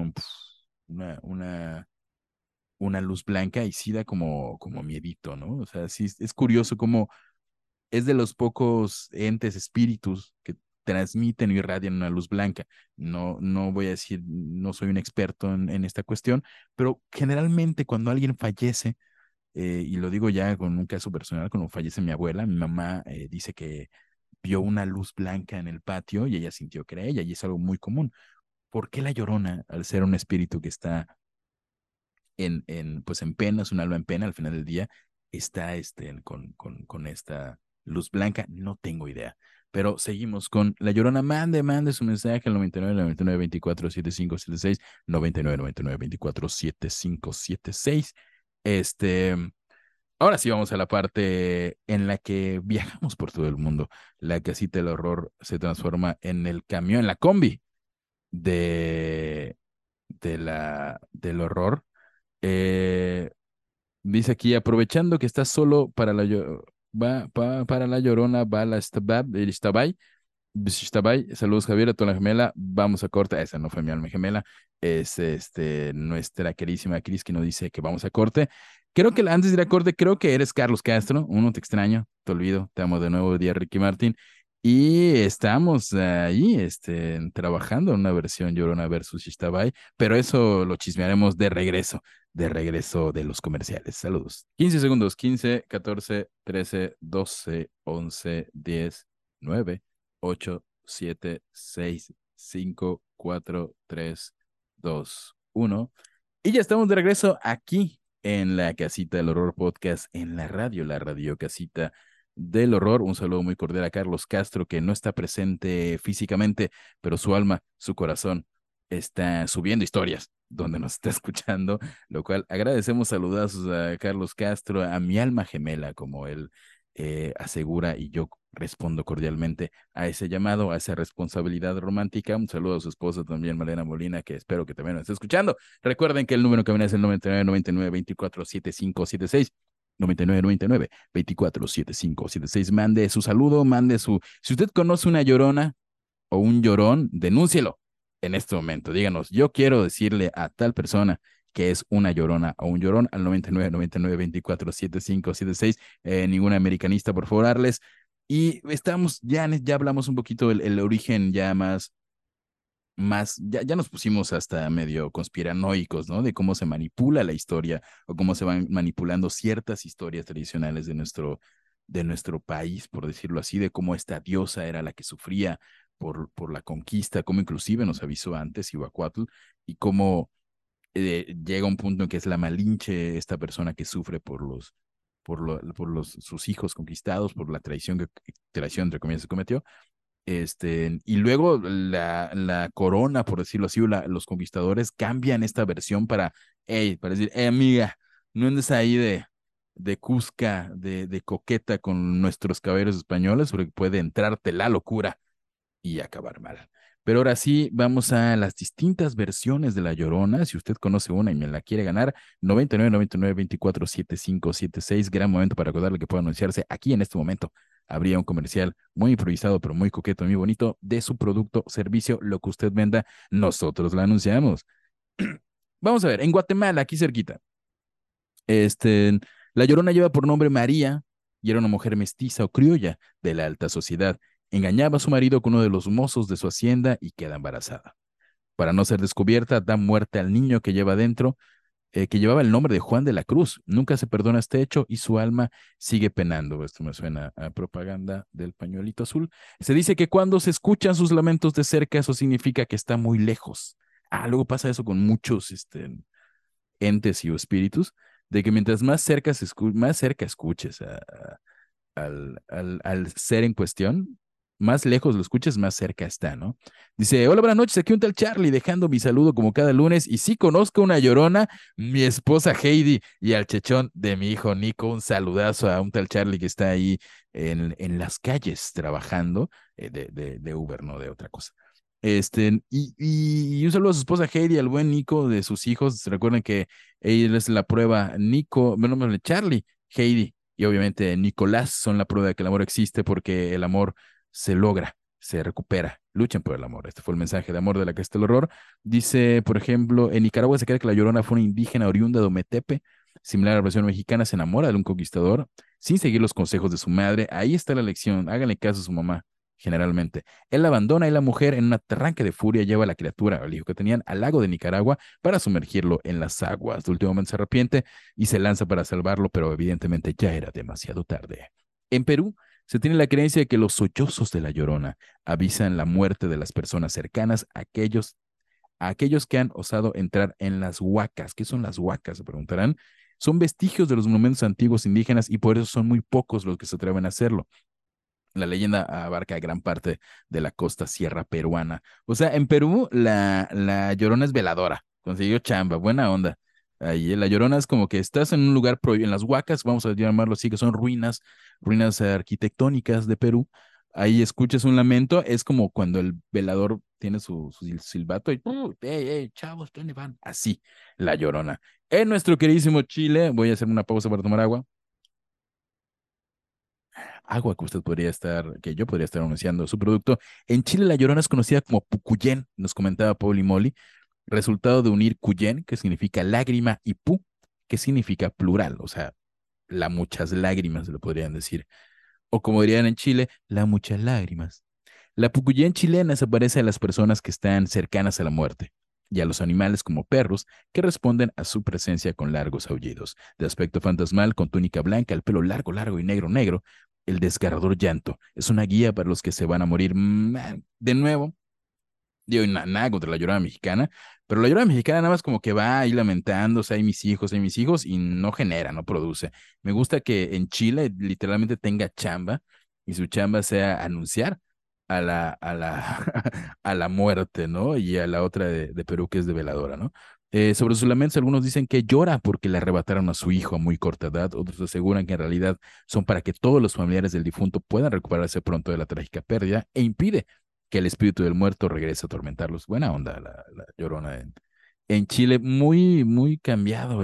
una luz blanca y sí da como miedito, ¿no? O sea, sí es curioso como es de los pocos entes, espíritus que transmiten y irradian una luz blanca. No voy a decir, no soy un experto en esta cuestión, pero generalmente cuando alguien fallece, y lo digo ya con un caso personal, cuando fallece mi abuela, mi mamá dice que vio una luz blanca en el patio y ella sintió que era ella, y es algo muy común. ¿Por qué la Llorona, al ser un espíritu que está pues en pena, es un alma en pena, al final del día, está con esta luz blanca? No tengo idea. Pero seguimos con La Llorona. Mande su mensaje al 99 99 24 75 76, 99 24 75 76. Este, ahora sí vamos a la parte en la que viajamos por todo el mundo. La casita del horror se transforma en el camión, en la combi de, del horror. Eh, Dice aquí, aprovechando que estás solo para para la Llorona, va la Istabay. Bishtabay, saludos Javier, a tu alma gemela, vamos a corte. Esa no fue mi alma gemela, es nuestra queridísima Cris que nos dice que vamos a corte. Creo que antes de ir a corte, creo que eres Carlos Castro. Uno, te extraño, te olvido, te amo de nuevo, día Ricky Martin. Y estamos ahí trabajando en una versión Llorona versus Ishtabay, pero eso lo chismearemos de regreso de los comerciales. Saludos. 15 segundos, 15, 14, 13, 12, 11, 10, 9, 8, 7, 6, 5, 4, 3, 2, 1. Y ya estamos de regreso aquí en la Casita del Horror Podcast, en la radio Casita del Horror. Un saludo muy cordial a Carlos Castro, que no está presente físicamente, pero su alma, su corazón está subiendo historias donde nos está escuchando, lo cual agradecemos. Saludos a Carlos Castro, a mi alma gemela, como él asegura, y yo respondo cordialmente a ese llamado, a esa responsabilidad romántica. Un saludo a su esposa también, Malena Molina, que espero que también nos esté escuchando. Recuerden que el número que viene es el 99 99 24 75 76. 99 24 75 76. Mande su saludo, mande su. Si usted conoce una llorona o un llorón, denúncielo en este momento. Díganos, yo quiero decirle a tal persona qué es una llorona o un llorón al 99 99 24 75 76. Ningún americanista, por favor, Arles. Y estamos, ya hablamos un poquito el origen ya ya nos pusimos hasta medio conspiranoicos, ¿no? De cómo se manipula la historia o cómo se van manipulando ciertas historias tradicionales de nuestro país, por decirlo así, de cómo esta diosa era la que sufría por la conquista, cómo inclusive nos avisó antes Iwacuatl, y cómo llega un punto en que es la Malinche, esta persona que sufre sus hijos conquistados, por la traición entre comillas se cometió, y luego la corona, por decirlo así, o los conquistadores cambian esta versión para decir, amiga, no andes ahí de cusca, de coqueta con nuestros caballeros españoles, porque puede entrarte la locura y acabar mal. Pero ahora sí, vamos a las distintas versiones de La Llorona. Si usted conoce una y me la quiere ganar, 99 99 24 75 76. Gran momento para recordarle que puede anunciarse aquí en este momento. Habría un comercial muy improvisado, pero muy coqueto, muy bonito, de su producto o servicio, lo que usted venda, nosotros la anunciamos. Vamos a ver, en Guatemala, aquí cerquita, este, la Llorona lleva por nombre María y era una mujer mestiza o criolla de la alta sociedad. Engañaba a su marido con uno de los mozos de su hacienda y queda embarazada. Para no ser descubierta, da muerte al niño que lleva dentro, que llevaba el nombre de Juan de la Cruz. Nunca se perdona este hecho y su alma sigue penando. Esto me suena a propaganda del pañuelito azul. Se dice que cuando se escuchan sus lamentos de cerca, eso significa que está muy lejos. Luego pasa eso con muchos, entes y espíritus, de que mientras más cerca escuches al ser en cuestión, más lejos lo escuches, más cerca está, ¿no? Dice, hola, buenas noches, aquí un tal Charlie, dejando mi saludo como cada lunes, y sí conozco una llorona, mi esposa Heidi, y al chechón de mi hijo Nico, un saludazo a un tal Charlie que está ahí en las calles trabajando, de Uber, no de otra cosa. Y un saludo a su esposa Heidi, al buen Nico, de sus hijos. Recuerden que él es la prueba, Nico, bueno, Charlie, Heidi y obviamente Nicolás son la prueba de que el amor existe, porque el amor se logra, se recupera. Luchen por el amor. Este fue el mensaje de amor de la que está el horror. Dice, por ejemplo, en Nicaragua se cree que la Llorona fue una indígena oriunda de Ometepe, similar a la versión mexicana, se enamora de un conquistador sin seguir los consejos de su madre. Ahí está la lección, háganle caso a su mamá. Generalmente, él la abandona y la mujer, en un arranque de furia, lleva a la criatura, al hijo que tenían, al lago de Nicaragua para sumergirlo en las aguas. De último momento se arrepiente y se lanza para salvarlo, pero evidentemente ya era demasiado tarde. En Perú se tiene la creencia de que los sollozos de la Llorona avisan la muerte de las personas cercanas a aquellos que han osado entrar en las huacas. ¿Qué son las huacas? Se preguntarán. Son vestigios de los monumentos antiguos indígenas y por eso son muy pocos los que se atreven a hacerlo. La leyenda abarca gran parte de la costa sierra peruana. O sea, en Perú la Llorona es veladora, consiguió chamba, buena onda. Ahí la Llorona es como que estás en un lugar prohibido, en las Huacas, vamos a llamarlo así, que son ruinas arquitectónicas de Perú. Ahí escuchas un lamento, es como cuando el velador tiene su silbato y hey, chavos, ¿dónde van? Así, la Llorona. En nuestro queridísimo Chile, voy a hacer una pausa para tomar agua. Agua que yo podría estar anunciando su producto. En Chile, la Llorona es conocida como Pucuyén, nos comentaba Pauli Moli, resultado de unir Cuyén, que significa lágrima, y Pu, que significa plural, o sea, la muchas lágrimas, lo podrían decir. O como dirían en Chile, la muchas lágrimas. La Pucuyén chilena se parece a las personas que están cercanas a la muerte y a los animales como perros que responden a su presencia con largos aullidos. De aspecto fantasmal, con túnica blanca, el pelo largo, largo y negro, negro, el desgarrador llanto es una guía para los que se van a morir. De nuevo, digo, nada contra la Llorona mexicana, pero la Llorona mexicana nada más como que va ahí lamentándose, hay mis hijos, y no genera, no produce. Me gusta que en Chile literalmente tenga chamba y su chamba sea anunciar a la muerte, ¿no? Y a la otra de Perú que es de veladora, ¿no? Sobre sus lamentos, algunos dicen que llora porque le arrebataron a su hijo a muy corta edad, otros aseguran que en realidad son para que todos los familiares del difunto puedan recuperarse pronto de la trágica pérdida, e impide que el espíritu del muerto regrese a atormentarlos. Buena onda la Llorona en Chile, muy, muy cambiado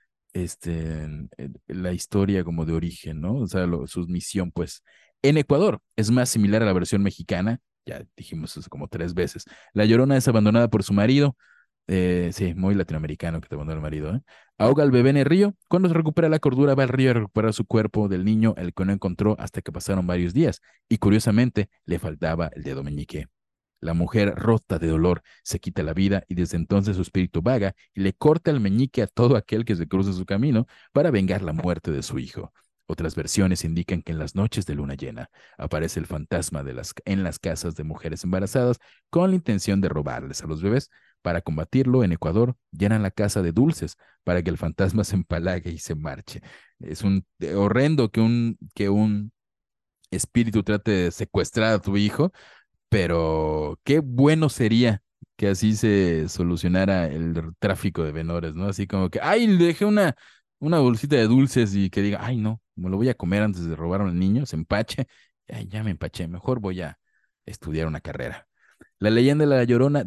la historia como de origen, ¿no? O sea, su misión, pues. En Ecuador es más similar a la versión mexicana, ya dijimos eso como tres veces. La Llorona es abandonada por su marido, Sí, muy latinoamericano que te mandó el marido, ¿eh? Ahoga al bebé en el río. Cuando se recupera la cordura, va al río a recuperar su cuerpo del niño, el que no encontró hasta que pasaron varios días. Y curiosamente, le faltaba el dedo meñique. La mujer, rota de dolor, se quita la vida y desde entonces su espíritu vaga y le corta el meñique a todo aquel que se cruce su camino para vengar la muerte de su hijo. Otras versiones indican que en las noches de luna llena aparece el fantasma en las casas de mujeres embarazadas con la intención de robarles a los bebés. Para combatirlo, en Ecuador llenan la casa de dulces para que el fantasma se empalague y se marche. Es horrendo que un espíritu trate de secuestrar a tu hijo, pero qué bueno sería que así se solucionara el tráfico de menores, ¿no? Así como que, ay, le dejé una bolsita de dulces y que diga, ay, no, me lo voy a comer antes de robar al niño, se empache, ay, ya me empaché, mejor voy a estudiar una carrera. La leyenda de la Llorona,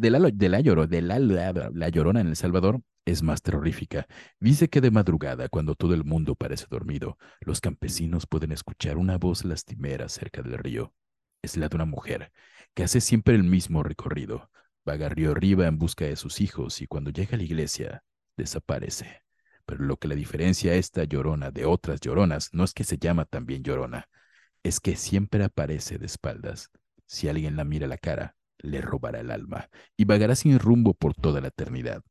la Llorona en El Salvador es más terrorífica. Dice que de madrugada, cuando todo el mundo parece dormido, los campesinos pueden escuchar una voz lastimera cerca del río. Es la de una mujer que hace siempre el mismo recorrido. Vaga río arriba en busca de sus hijos y cuando llega a la iglesia, desaparece. Pero lo que la diferencia a esta Llorona de otras Lloronas no es que se llama también Llorona, es que siempre aparece de espaldas. Si alguien la mira a la cara, le robará el alma y vagará sin rumbo por toda la eternidad.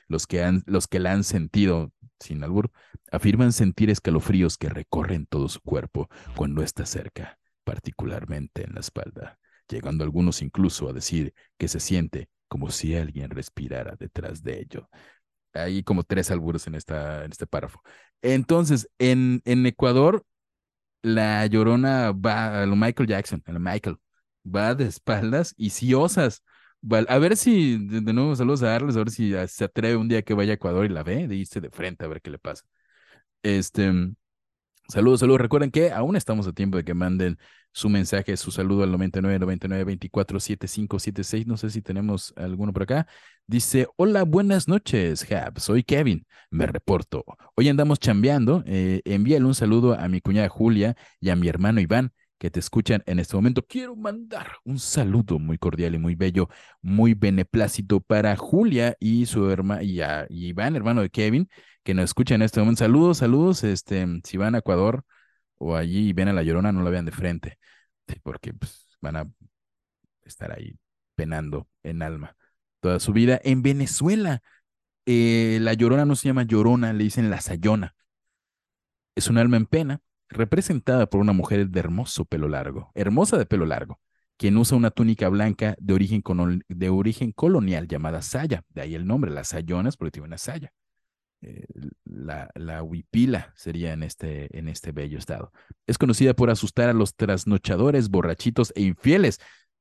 Los que la han sentido, sin albur, afirman sentir escalofríos que recorren todo su cuerpo cuando está cerca, particularmente en la espalda, llegando algunos incluso a decir que se siente como si alguien respirara detrás de ello. Hay como tres alburos en este párrafo. Entonces, en Ecuador, la Llorona va a lo Michael Jackson, a lo Michael, va de espaldas y si osas, a ver si, de nuevo, saludos a Arles, a ver si se atreve un día que vaya a Ecuador y la ve, de irse de frente a ver qué le pasa. Este, Saludos, saludos. Recuerden que aún estamos a tiempo de que manden su mensaje, su saludo al 99 99 24 75 76. No sé si tenemos alguno por acá. Dice, hola, buenas noches, Hab. Soy Kevin. Me reporto. Hoy andamos chambeando. Envíale un saludo a mi cuñada Julia y a mi hermano Iván, que te escuchan en este momento. Quiero mandar un saludo muy cordial y muy bello, muy beneplácito para Julia y su hermano y Iván, hermano de Kevin que nos escuchan en este momento. Saludos, saludos. Si van a Ecuador o allí y ven a La Llorona, no la vean de frente, sí, porque pues, van a estar ahí penando en alma toda su vida. En Venezuela, La Llorona no se llama Llorona, le dicen La Sayona. Es un alma en pena, representada por una mujer de hermoso pelo largo, hermosa de pelo largo, quien usa una túnica blanca de origen colonial llamada saya. De ahí el nombre, las sayonas, porque tiene una saya. eh, la huipila sería en este bello estado. Es conocida por asustar a los trasnochadores, borrachitos e infieles.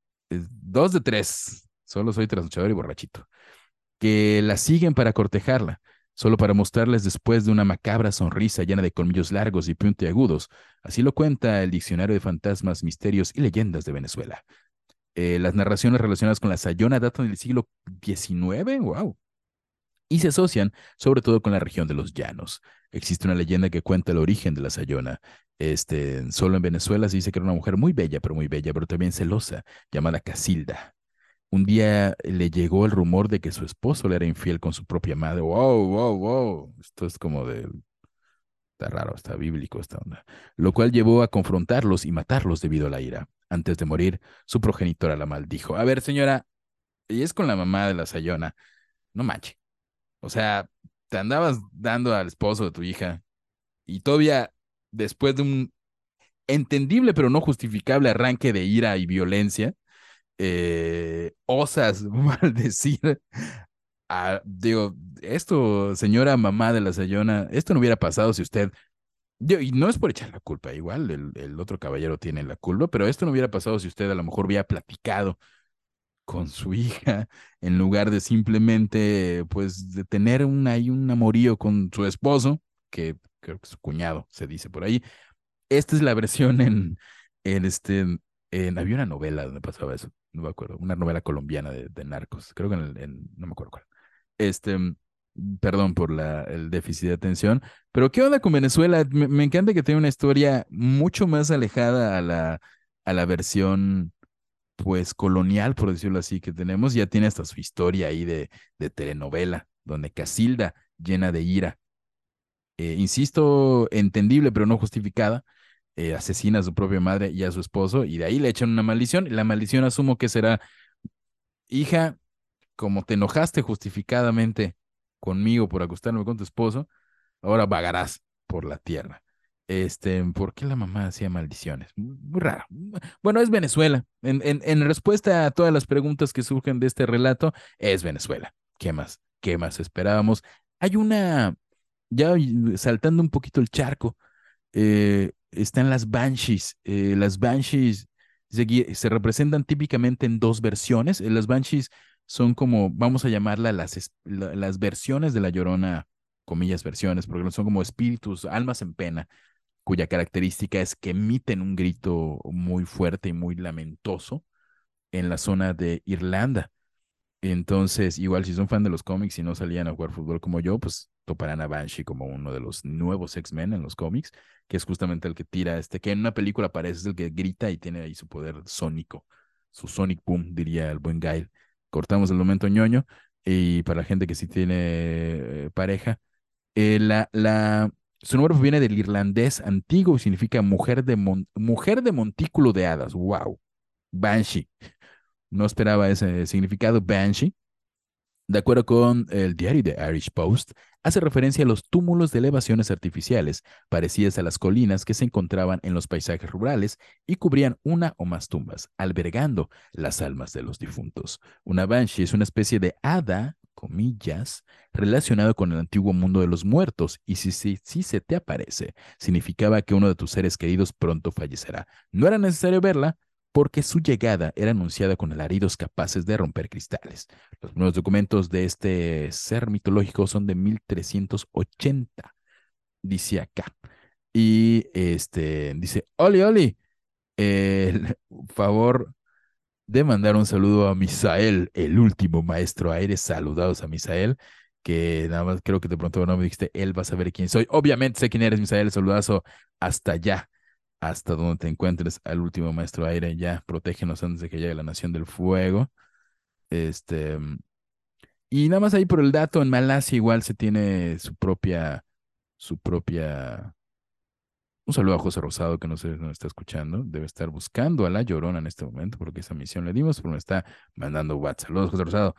Dos de tres. Solo soy trasnochador y borrachito. Que la siguen para cortejarla, solo para mostrarles después de una macabra sonrisa llena de colmillos largos y puntiagudos. Así lo cuenta el Diccionario de Fantasmas, Misterios y Leyendas de Venezuela. Las narraciones relacionadas con la Sayona datan del siglo XIX. ¡Wow! Y se asocian sobre todo con la región de los llanos. Existe una leyenda que cuenta el origen de la Sayona. Solo en Venezuela se dice que era una mujer muy bella, pero también celosa, llamada Casilda. Un día le llegó el rumor de que su esposo le era infiel con su propia madre. Wow, wow, wow. Esto es como de... Está raro, está bíblico esta onda. Lo cual llevó a confrontarlos y matarlos debido a la ira. Antes de morir, su progenitora la maldijo. A ver, señora, y es con la mamá de la Sayona. No manche. O sea, te andabas dando al esposo de tu hija y todavía después de un entendible pero no justificable arranque de ira y violencia, osas maldecir digo, esto, señora mamá de la Sayona, esto no hubiera pasado si usted, y no es por echar la culpa, igual el otro caballero tiene la culpa, pero esto no hubiera pasado si usted a lo mejor hubiera platicado con su hija en lugar de simplemente, pues, de tener ahí un amorío con su esposo, que creo que su cuñado se dice por ahí. Esta es la versión en había una novela donde pasaba eso, no me acuerdo, una novela colombiana de narcos, creo que no me acuerdo cuál. Este, Perdón por el déficit de atención, pero ¿qué onda con Venezuela? Me encanta que tiene una historia mucho más alejada a la versión pues colonial, por decirlo así, que tenemos, ya tiene hasta su historia ahí de telenovela, donde Casilda, llena de ira, insisto, entendible pero no justificada, asesina a su propia madre y a su esposo, y de ahí le echan una maldición, y la maldición asumo que será, hija, como te enojaste justificadamente conmigo por acostarme con tu esposo, ahora vagarás por la tierra. ¿Por qué la mamá hacía maldiciones? Muy raro. Bueno, es Venezuela. En respuesta a todas las preguntas que surgen de este relato, es Venezuela. ¿Qué más? ¿Qué más esperábamos? Hay una, ya saltando un poquito el charco, están las Banshees. Las Banshees se representan típicamente en dos versiones. Las Banshees son como, vamos a llamarla las versiones de La Llorona, comillas versiones, porque son como espíritus, almas en pena, cuya característica es que emiten un grito muy fuerte y muy lamentoso en la zona de Irlanda. Entonces, igual si son fan de los cómics y no salían a jugar fútbol como yo, pues toparán a Banshee como uno de los nuevos X-Men en los cómics, que es justamente el que tira que en una película aparece, es el que grita y tiene ahí su poder sónico, su Sonic Boom, diría el buen Gail. Cortamos el momento ñoño, y para la gente que sí tiene pareja, su nombre viene del irlandés antiguo y significa mujer de montículo de hadas. ¡Wow! Banshee. No esperaba ese significado, Banshee. De acuerdo con el diario The Irish Post, hace referencia a los túmulos de elevaciones artificiales parecidas a las colinas que se encontraban en los paisajes rurales y cubrían una o más tumbas, albergando las almas de los difuntos. Una banshee es una especie de hada, comillas, relacionado con el antiguo mundo de los muertos, y si se te aparece, significaba que uno de tus seres queridos pronto fallecerá. No era necesario verla, porque su llegada era anunciada con alaridos capaces de romper cristales. Los primeros documentos de este ser mitológico son de 1380, dice acá. Y dice, Oli, Oli, el favor de mandar un saludo a Misael, el último maestro aire. Saludados a Misael, que nada más creo que de pronto no me dijiste, él va a saber quién soy. Obviamente sé quién eres, Misael. Saludazo hasta allá, hasta donde te encuentres, al último maestro aire. Ya, protégenos antes de que llegue la Nación del Fuego. Este, y nada más ahí por el dato, en Malasia igual se tiene su propia. Un saludo a José Rosado, que no sé si nos está escuchando. Debe estar buscando a la Llorona en este momento, porque esa misión le dimos, pero me está mandando WhatsApp. Saludos, José Rosado.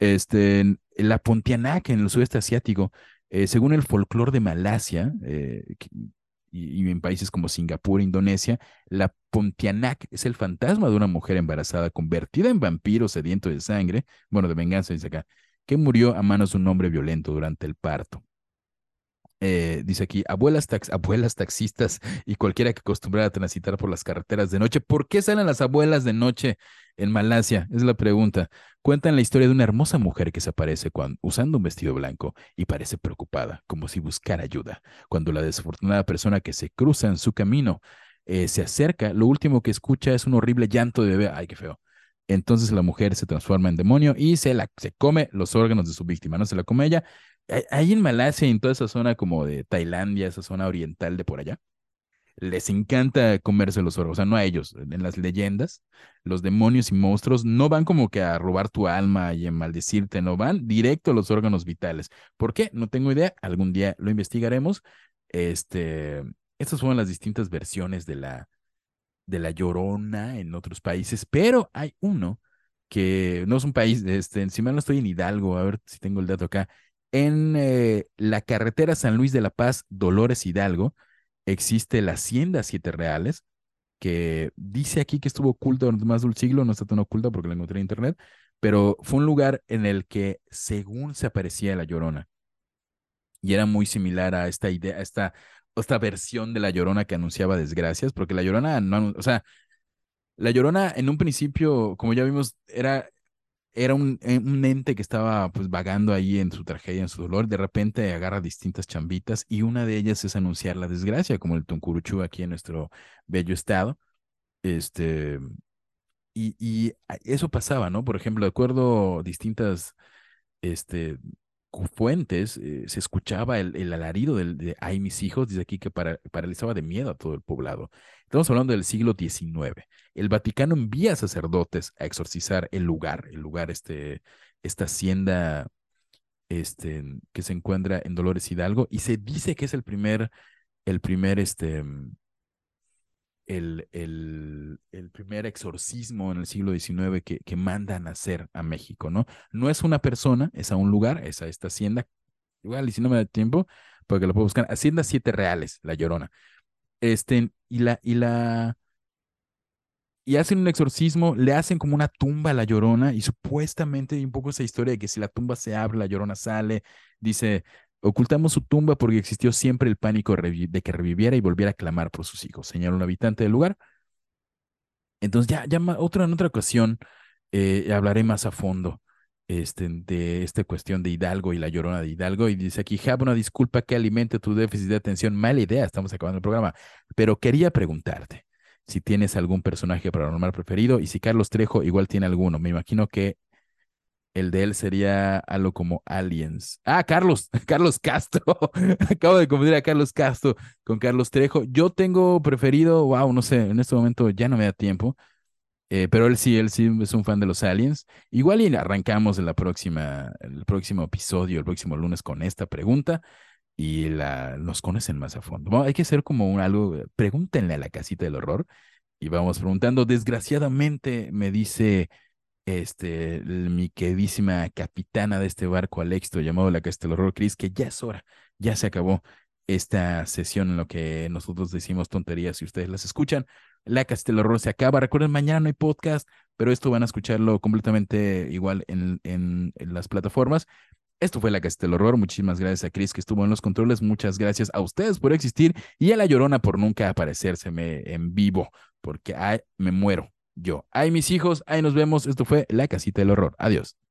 La Pontianak en el sudeste asiático, según el folclore de Malasia, y en países como Singapur, Indonesia, la Pontianak es el fantasma de una mujer embarazada convertida en vampiro sediento de sangre, bueno, de venganza, dice acá, que murió a manos de un hombre violento durante el parto. Dice aquí, abuelas taxistas y cualquiera que acostumbrara a transitar por las carreteras de noche. ¿Por qué salen las abuelas de noche en Malasia? Es la pregunta. Cuentan la historia de una hermosa mujer que se aparece usando un vestido blanco y parece preocupada, como si buscara ayuda. Cuando la desafortunada persona que se cruza en su camino se acerca, lo último que escucha es un horrible llanto de bebé. Ay, qué feo. Entonces la mujer se transforma en demonio y se come los órganos de su víctima, no se la come ella. Ahí en Malasia y en toda esa zona como de Tailandia, esa zona oriental de por allá, les encanta comerse los órganos. O sea, no a ellos. En las leyendas, los demonios y monstruos no van como que a robar tu alma y a maldecirte, no van directo a los órganos vitales. ¿Por qué? No tengo idea. Algún día lo investigaremos. Este, Estas fueron las distintas versiones de la Llorona en otros países, pero hay uno que no es un país, encima no estoy en Hidalgo, a ver si tengo el dato acá. En la carretera San Luis de la Paz, Dolores Hidalgo, existe la Hacienda Siete Reales, que dice aquí que estuvo oculta durante más de un siglo, no está tan oculta porque la encontré en internet, pero fue un lugar en el que según se aparecía la Llorona, y era muy similar a esta idea, a esta versión de la Llorona que anunciaba desgracias, porque la Llorona no, o sea, la Llorona en un principio, como ya vimos, era un ente que estaba pues vagando ahí en su tragedia, en su dolor. De repente agarra distintas chambitas y una de ellas es anunciar la desgracia, como el Tuncuruchú aquí en nuestro bello estado. Este, eso pasaba, ¿no? Por ejemplo, de acuerdo a distintas este, fuentes se escuchaba el alarido de ay, mis hijos, dice aquí que paralizaba de miedo a todo el poblado. Estamos hablando del siglo XIX. El Vaticano envía sacerdotes a exorcizar el lugar, esta hacienda que se encuentra en Dolores Hidalgo, y se dice que es el primer, el primer exorcismo en el siglo XIX que mandan a hacer a México, ¿no? No es una persona, es a un lugar, es a esta hacienda, igual, y si no me da tiempo, porque lo puedo buscar, Hacienda Siete Reales, La Llorona. Este, y la, y la, y hacen un exorcismo, le hacen como una tumba a la Llorona y supuestamente hay un poco esa historia de que si la tumba se abre, la Llorona sale, dice, ocultamos su tumba porque existió siempre el pánico de que reviviera y volviera a clamar por sus hijos, señaló un habitante del lugar. Entonces en otra ocasión hablaré más a fondo de esta cuestión de Hidalgo y la Llorona de Hidalgo. Y dice aquí, Jab, una disculpa que alimente tu déficit de atención. Mala idea, estamos acabando el programa. Pero quería preguntarte si tienes algún personaje paranormal preferido y si Carlos Trejo igual tiene alguno. Me imagino que el de él sería algo como Aliens. Ah, Carlos, Carlos Castro. Acabo de confundir a Carlos Castro con Carlos Trejo. Yo tengo preferido, wow, no sé, en este momento ya no me da tiempo, pero él sí es un fan de los aliens. Igual y arrancamos en el próximo episodio, el próximo lunes con esta pregunta y nos conocen más a fondo. Hay que hacer como algo, pregúntenle a la casita del horror y vamos preguntando. Desgraciadamente me dice mi queridísima capitana de este barco Alexto llamado la Casita del Horror, Chris, que ya es hora, ya se acabó esta sesión en lo que nosotros decimos tonterías y ustedes las escuchan. La Casita del Horror se acaba. Recuerden, mañana no hay podcast, pero esto van a escucharlo completamente igual en las plataformas. Esto fue La Casita del Horror. Muchísimas gracias a Chris que estuvo en los controles. Muchas gracias a ustedes por existir y a La Llorona por nunca aparecérseme en vivo, porque ay, me muero yo. Ay, mis hijos, ahí nos vemos. Esto fue La Casita del Horror. Adiós.